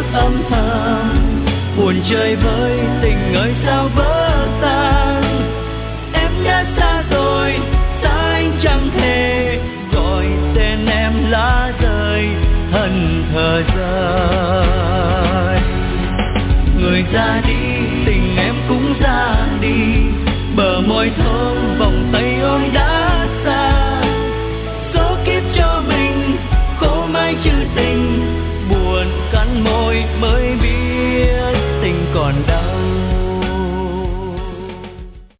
âm thầm, buồn chơi với tình ơi sao vỡ tan. Em đã xa rồi, xa anh chẳng thể gọi tên em lá rơi thân thời gian. Người ra đi, tình em cũng ra đi, bờ môi thơm vòng tay ôm đã